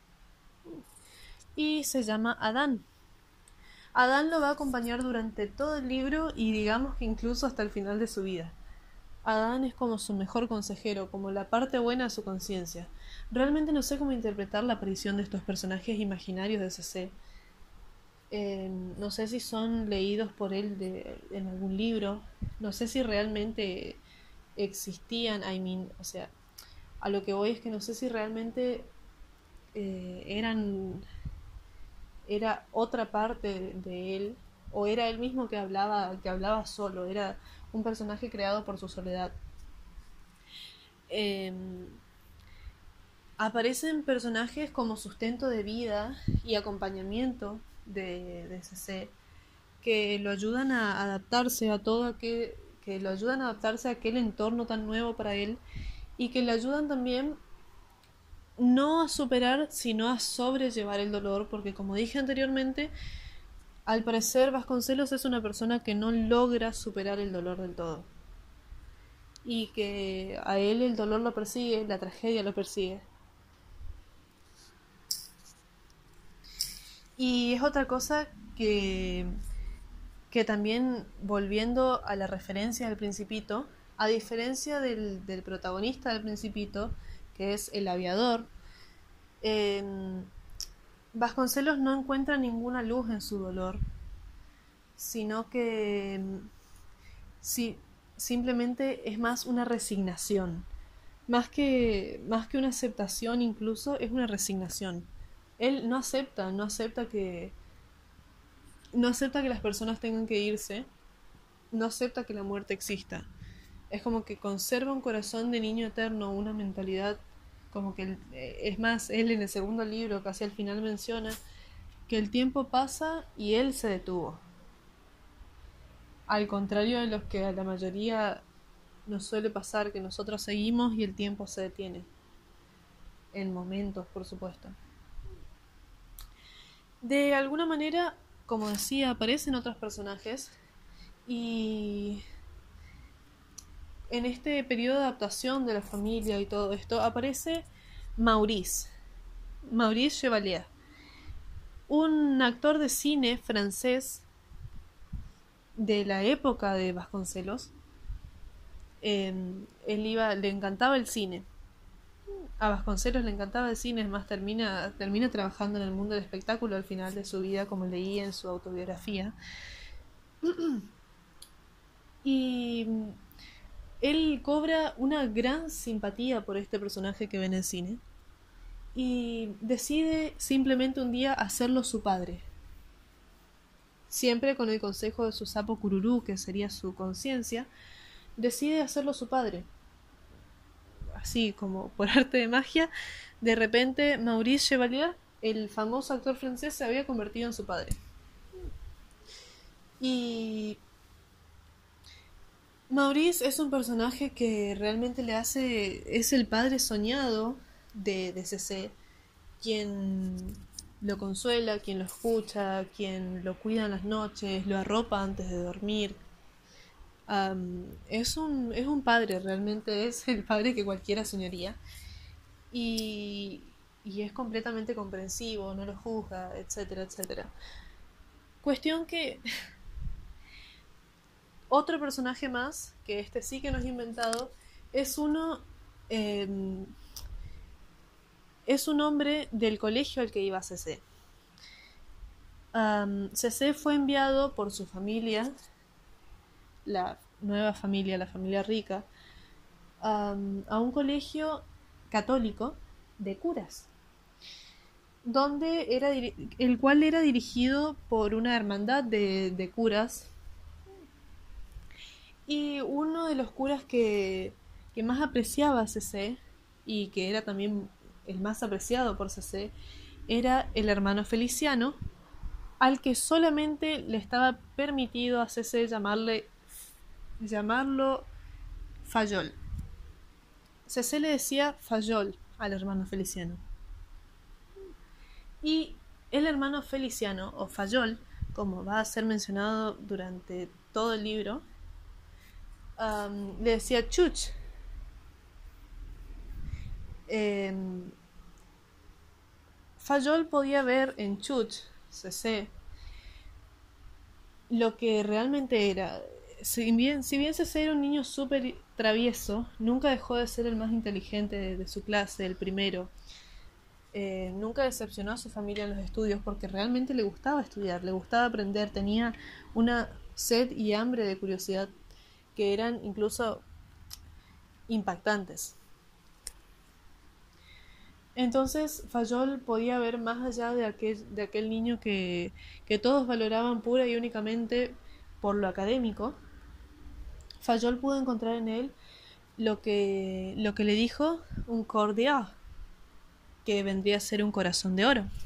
Y se llama Adán. Adán lo va a acompañar durante todo el libro y digamos que incluso hasta el final de su vida. Adán es como su mejor consejero, como la parte buena de su conciencia. Realmente no sé cómo interpretar la aparición de estos personajes imaginarios de CC. No sé si son leídos por él en algún libro. No sé si realmente existían. O sea, a lo que voy es que no sé si realmente era otra parte de él o era él mismo que hablaba solo. Era un personaje creado por su soledad. Eh, Aparecen personajes como sustento de vida y acompañamiento de CC que lo ayudan a adaptarse a que lo ayudan a adaptarse a aquel entorno tan nuevo para él y que le ayudan también no a superar sino a sobrellevar el dolor, porque como dije anteriormente, al parecer Vasconcelos es una persona que no logra superar el dolor del todo y que a él el dolor lo persigue, la tragedia lo persigue. Y es otra cosa que también, volviendo a la referencia del Principito, a diferencia del protagonista del Principito, que es el aviador, eh, Vasconcelos no encuentra ninguna luz en su dolor, sino que si, simplemente es más una resignación. Más que una aceptación incluso, es una resignación. Él no acepta que las personas tengan que irse, no acepta que la muerte exista. Es como que conserva un corazón de niño eterno, una mentalidad como que es más, él en el segundo libro casi al final menciona que el tiempo pasa y él se detuvo. Al contrario de los que a la mayoría nos suele pasar, que nosotros seguimos y el tiempo se detiene. En momentos, por supuesto. De alguna manera, como decía, aparecen otros personajes y en este periodo de adaptación de la familia y todo esto aparece Maurice Chevalier, un actor de cine francés de la época de Vasconcelos. Le encantaba el cine. A Vasconcelos le encantaba el cine, es más, termina trabajando en el mundo del espectáculo al final de su vida, como leí en su autobiografía. Y él cobra una gran simpatía por este personaje que ve en el cine y decide simplemente un día hacerlo su padre. Siempre con el consejo de su sapo Cururú, que sería su conciencia, decide hacerlo su padre. Así como por arte de magia, de repente Maurice Chevalier, el famoso actor francés, se había convertido en su padre. Y Maurice es un personaje que realmente es el padre soñado de CC, quien lo consuela, quien lo escucha, quien lo cuida en las noches, lo arropa antes de dormir. Es un padre, realmente es el padre que cualquiera soñaría. Y, y es completamente comprensivo, no lo juzga, etcétera, etcétera. Cuestión que otro personaje más, que este sí que nos he inventado, es eh, es un hombre del colegio al que iba CC. CC fue enviado por su familia, la nueva familia, la familia rica, a un colegio católico de curas, el cual era dirigido por una hermandad de curas, y uno de los curas que más apreciaba a CC y que era también el más apreciado por CC era el hermano Feliciano, al que solamente le estaba permitido a CC llamarlo Fayol. CC le decía Fayol al hermano Feliciano. Y el hermano Feliciano, o Fayol, como va a ser mencionado durante todo el libro, le decía Chuch. Fayol podía ver en Chuch, CC, lo que realmente era. Si bien CC era un niño súper travieso, nunca dejó de ser el más inteligente de su clase, el primero. nunca decepcionó a su familia en los estudios porque realmente le gustaba estudiar, le gustaba aprender, tenía una sed y hambre de curiosidad que eran incluso impactantes. Entonces Fayol podía ver más allá de aquel niño que todos valoraban pura y únicamente por lo académico. Fayol pudo encontrar en él lo que le dijo un cordial, que vendría a ser un corazón de oro.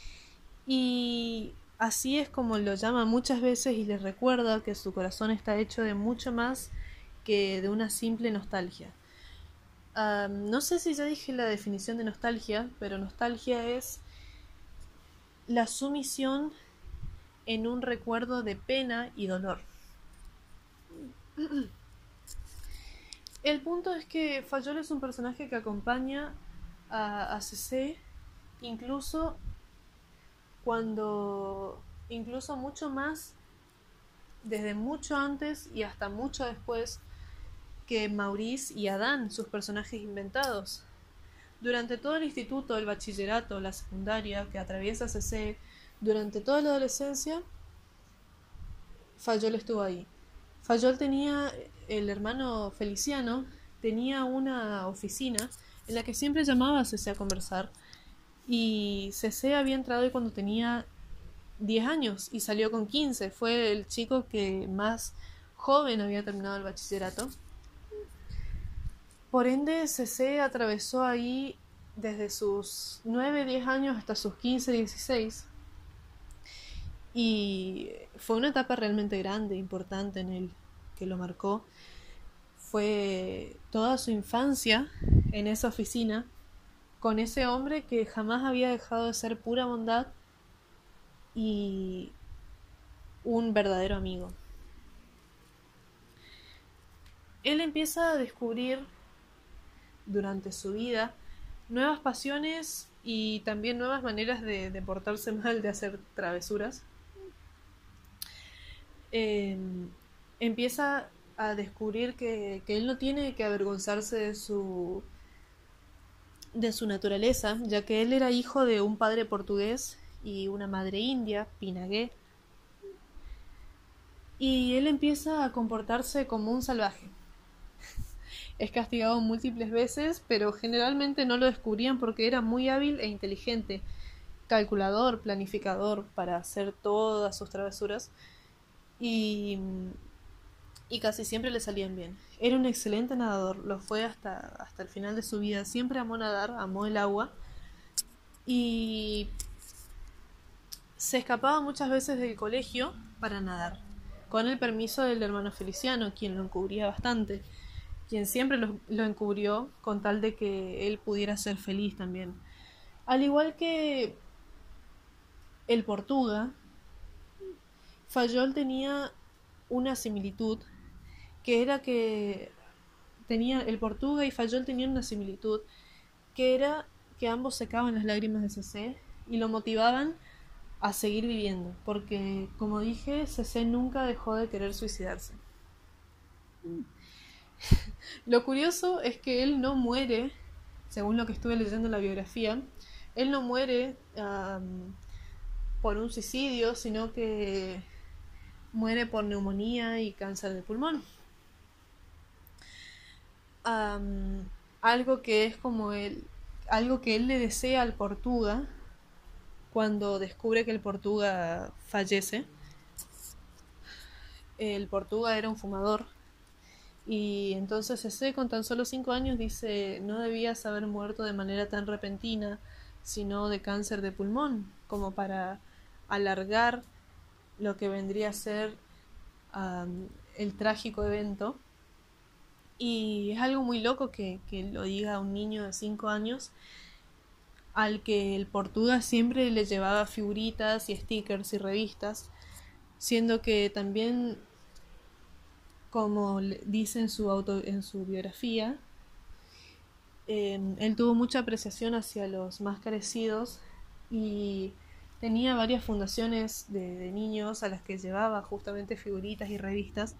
Y así es como lo llama muchas veces y le recuerda que su corazón está hecho de mucho más que de una simple nostalgia. No sé si ya dije la definición de nostalgia, pero nostalgia es la sumisión en un recuerdo de pena y dolor. El punto es que Fayol es un personaje que acompaña a CC incluso incluso mucho más, desde mucho antes y hasta mucho después que Maurice y Adán, sus personajes inventados. Durante todo el instituto, el bachillerato, la secundaria que atraviesa CC, durante toda la adolescencia, Fayol estuvo ahí. Fayol tenía, el hermano Feliciano, tenía una oficina en la que siempre llamaba a CC a conversar. Y CC había entrado ahí cuando tenía 10 años y salió con 15. Fue el chico que más joven había terminado el bachillerato. Por ende, CC atravesó ahí desde sus 9, 10 años hasta sus 15, 16. Y fue una etapa realmente grande, importante en él, que lo marcó. Fue toda su infancia en esa oficina, con ese hombre que jamás había dejado de ser pura bondad y un verdadero amigo. Él empieza a descubrir durante su vida nuevas pasiones y también nuevas maneras de portarse mal, de hacer travesuras. Empieza a descubrir que él no tiene que avergonzarse de su naturaleza, ya que él era hijo de un padre portugués y una madre india, Pinagué, y él empieza a comportarse como un salvaje. Es castigado múltiples veces, pero generalmente no lo descubrían porque era muy hábil e inteligente, calculador, planificador para hacer todas sus travesuras y casi siempre le salían bien. Era un excelente nadador, lo fue hasta el final de su vida. Siempre amó nadar, amó el agua y se escapaba muchas veces del colegio para nadar, con el permiso del hermano Feliciano, quien lo encubría bastante, quien siempre lo encubrió con tal de que él pudiera ser feliz también. Al igual que el Portuga, Fayol tenía una similitud, que era que el Portuga y Fayol tenían una similitud, que era que ambos secaban las lágrimas de CC y lo motivaban a seguir viviendo, porque como dije, CC nunca dejó de querer suicidarse. Lo curioso es que él no muere, según lo que estuve leyendo en la biografía, él no muere por un suicidio, sino que muere por neumonía y cáncer de pulmón. Algo que es como algo que él le desea al Portuga cuando descubre que el Portuga fallece. El Portuga era un fumador y entonces ese con tan solo 5 años dice: no debías haber muerto de manera tan repentina, sino de cáncer de pulmón, como para alargar lo que vendría a ser el trágico evento. Y es algo muy loco que lo diga un niño de 5 años al que el Portuga siempre le llevaba figuritas y stickers y revistas, siendo que también, como dice en su biografía, él tuvo mucha apreciación hacia los más carecidos y tenía varias fundaciones de niños a las que llevaba justamente figuritas y revistas,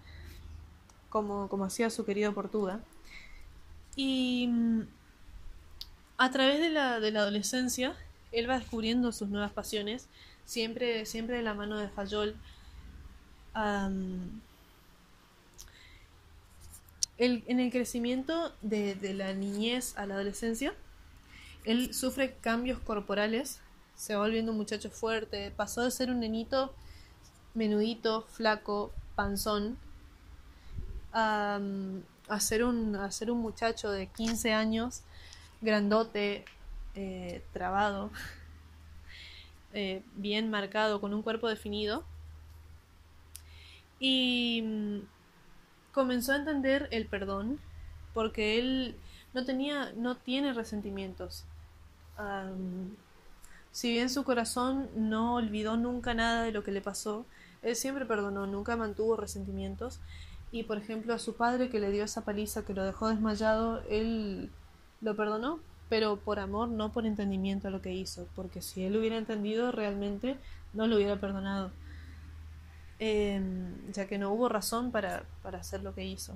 como hacía su querido Portuga. Y A través de la adolescencia, él va descubriendo sus nuevas pasiones, siempre de la mano de Fayol. Am, en el crecimiento de la niñez a la adolescencia, él sufre cambios corporales, se va volviendo un muchacho fuerte, pasó de ser un nenito menudito, flaco, panzón, a, a ser un muchacho de 15 años, grandote, trabado, bien marcado, con un cuerpo definido. Y comenzó a entender el perdón, porque él no tiene resentimientos. Um, si bien su corazón no olvidó nunca nada de lo que le pasó, él siempre perdonó, nunca mantuvo resentimientos. Y por ejemplo a su padre que le dio esa paliza, que lo dejó desmayado, él lo perdonó, pero por amor, no por entendimiento a lo que hizo, porque si él hubiera entendido realmente, no lo hubiera perdonado, ya que no hubo razón para hacer lo que hizo.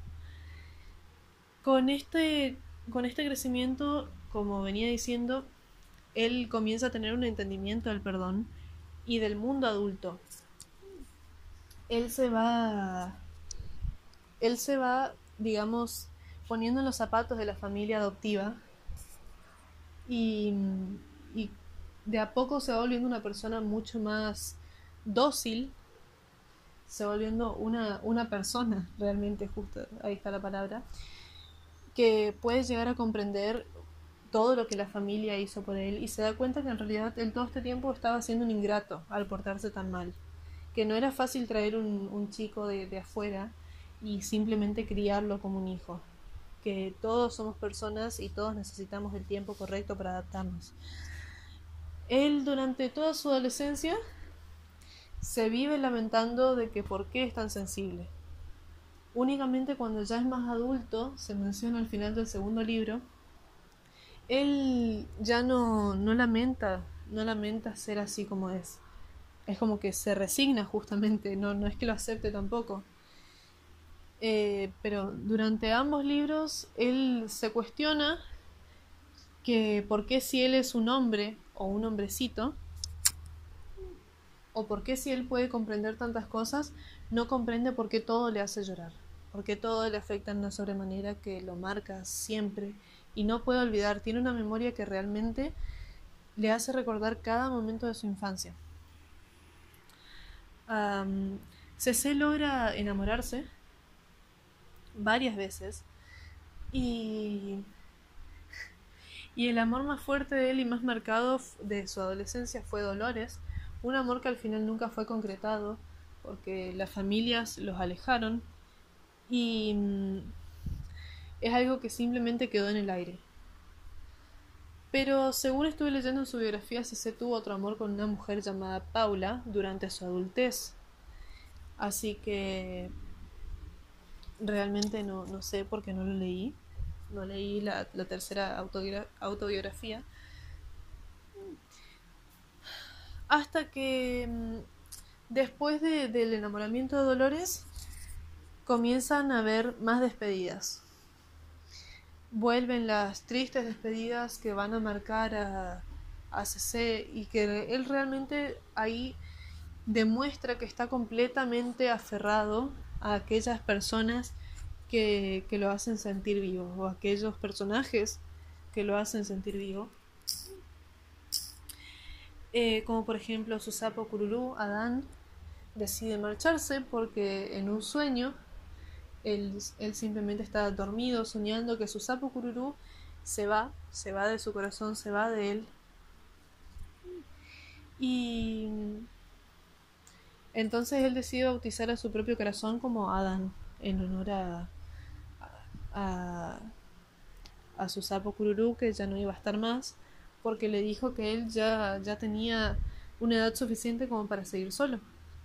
Con con este crecimiento, como venía diciendo, él comienza a tener un entendimiento del perdón y del mundo adulto. Él se va, él se va, digamos, poniendo en los zapatos de la familia adoptiva y, y de a poco se va volviendo una persona mucho más dócil, se va volviendo una persona realmente, justo ahí está la palabra, que puede llegar a comprender todo lo que la familia hizo por él y se da cuenta que en realidad él todo este tiempo estaba siendo un ingrato al portarse tan mal, que no era fácil traer un chico de afuera y simplemente criarlo como un hijo, que todos somos personas y todos necesitamos el tiempo correcto para adaptarnos. Él durante toda su adolescencia se vive lamentando de que por qué es tan sensible. Únicamente cuando ya es más adulto, se menciona al final del segundo libro, él ya no lamenta ser así como es. Es como que se resigna justamente, no es que lo acepte tampoco. Pero durante ambos libros él se cuestiona que por qué si él es un hombre o un hombrecito, o por qué si él puede comprender tantas cosas, no comprende por qué todo le hace llorar, por qué todo le afecta de una sobremanera que lo marca siempre y no puede olvidar, tiene una memoria que realmente le hace recordar cada momento de su infancia. CC logra enamorarse varias veces y, y el amor más fuerte de él y más marcado de su adolescencia fue Dolores, un amor que al final nunca fue concretado porque las familias los alejaron y es algo que simplemente quedó en el aire. Pero según estuve leyendo en su biografía, CC tuvo otro amor con una mujer llamada Paula durante su adultez. Así que realmente no sé por qué no lo leí. No leí la tercera autobiografía. Hasta que después del enamoramiento de Dolores comienzan a haber más despedidas. Vuelven las tristes despedidas que van a marcar a CC y que él realmente ahí demuestra que está completamente aferrado a aquellas personas que lo hacen sentir vivo o a aquellos personajes que lo hacen sentir vivo. Como por ejemplo su sapo Cururú, Adán, decide marcharse porque en un sueño él simplemente está dormido soñando que su sapo Cururú se va de su corazón, se va de él. Y entonces él decide bautizar a su propio corazón como Adán, en honor a, a su sapo Cururú, que ya no iba a estar más, porque le dijo que él ya tenía una edad suficiente como para seguir solo.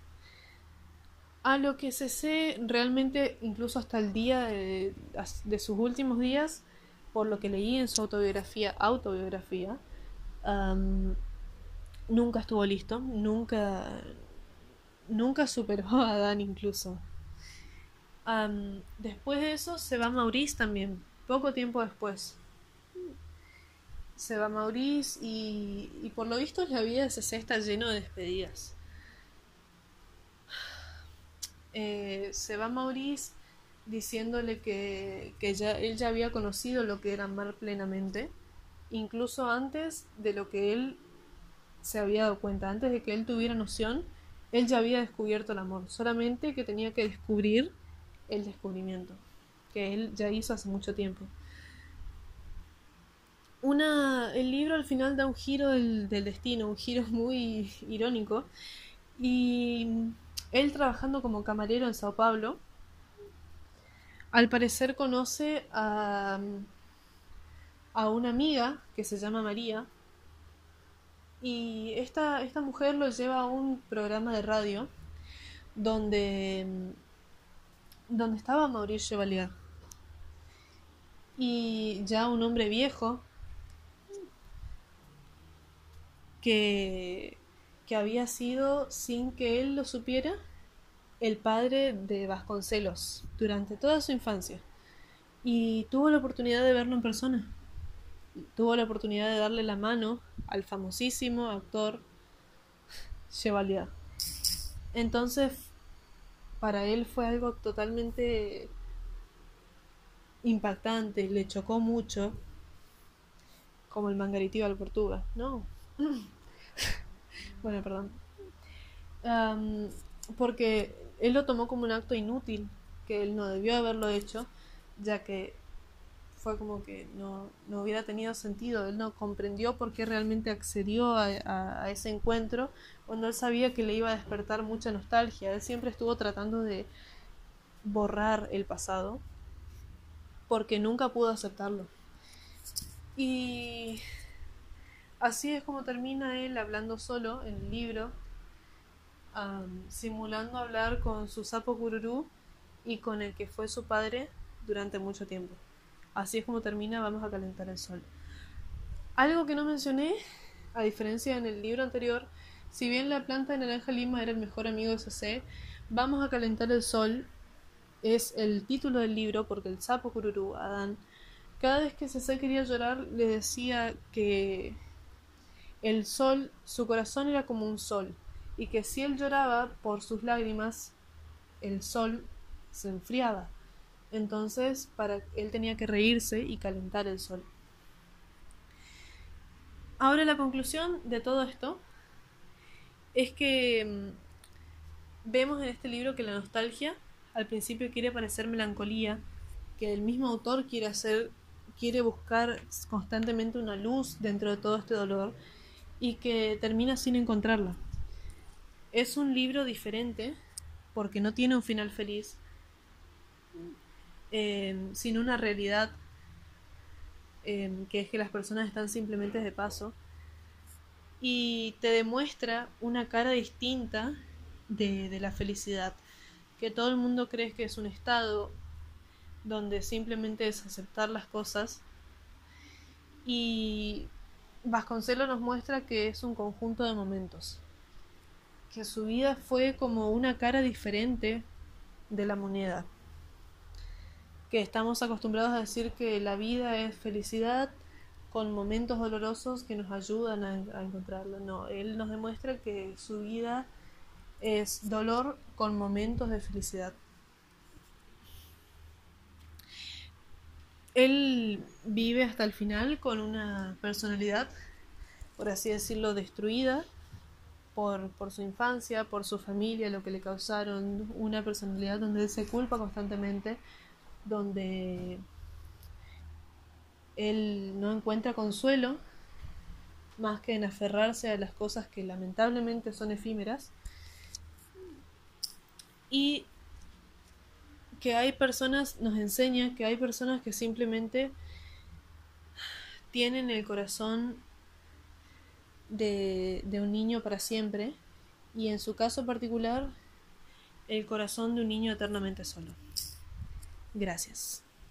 A lo que CC realmente, incluso hasta el día de sus últimos días, por lo que leí en su autobiografía, nunca estuvo listo, nunca superó a Adán incluso. Después de eso se va Maurice también, poco tiempo después. se va Maurice y por lo visto la vida de CC está lleno de despedidas. Se va Maurice diciéndole que él ya había conocido lo que era amar plenamente, incluso antes de lo que él se había dado cuenta, antes de que él tuviera noción, él ya había descubierto el amor, solamente que tenía que descubrir el descubrimiento, que él ya hizo hace mucho tiempo. El libro al final da un giro del destino, un giro muy irónico, y él trabajando como camarero en Sao Paulo, al parecer conoce a una amiga que se llama María, y esta mujer lo lleva a un programa de radio donde, donde estaba Maurice Chevalier. Y ya un hombre viejo que, que había sido, sin que él lo supiera, el padre de Vasconcelos durante toda su infancia. Y tuvo la oportunidad de verlo en persona. Tuvo la oportunidad de darle la mano al famosísimo actor Chevalier. Entonces, para él fue algo totalmente impactante, le chocó mucho, como el Mangaritiba al Portuga. No. Bueno, perdón. Um, Porque él lo tomó como un acto inútil, que él no debió haberlo hecho, ya que fue como que no hubiera tenido sentido. Él no comprendió por qué realmente accedió a ese encuentro cuando él sabía que le iba a despertar mucha nostalgia. Él siempre estuvo tratando de borrar el pasado porque nunca pudo aceptarlo. Y así es como termina él hablando solo en el libro, simulando hablar con su sapo Cururú y con el que fue su padre durante mucho tiempo. Así es como termina Vamos a calentar el sol. Algo que no mencioné, a diferencia en el libro anterior, si bien la planta de naranja lima era el mejor amigo de CC, Vamos a calentar el sol es el título del libro porque el sapo Cururú, Adán, cada vez que CC quería llorar le decía que el sol, su corazón era como un sol, y que si él lloraba por sus lágrimas, el sol se enfriaba. Entonces, él tenía que reírse y calentar el sol. Ahora la conclusión de todo esto es que vemos en este libro que la nostalgia al principio quiere parecer melancolía, que el mismo autor quiere buscar constantemente una luz dentro de todo este dolor y que termina sin encontrarla. Es un libro diferente porque no tiene un final feliz, sino una realidad, que es que las personas están simplemente de paso, y te demuestra una cara distinta de la felicidad, que todo el mundo cree que es un estado donde simplemente es aceptar las cosas, y Vasconcelos nos muestra que es un conjunto de momentos, que su vida fue como una cara diferente de la moneda, que estamos acostumbrados a decir que la vida es felicidad con momentos dolorosos que nos ayudan a encontrarlo. No, él nos demuestra que su vida es dolor con momentos de felicidad. Él vive hasta el final con una personalidad, por así decirlo, destruida por su infancia, por su familia, lo que le causaron, una personalidad donde él se culpa constantemente, donde él no encuentra consuelo más que en aferrarse a las cosas que lamentablemente son efímeras, y que hay personas, nos enseña que hay personas que simplemente tienen el corazón de un niño para siempre, y en su caso particular el corazón de un niño eternamente solo. Gracias.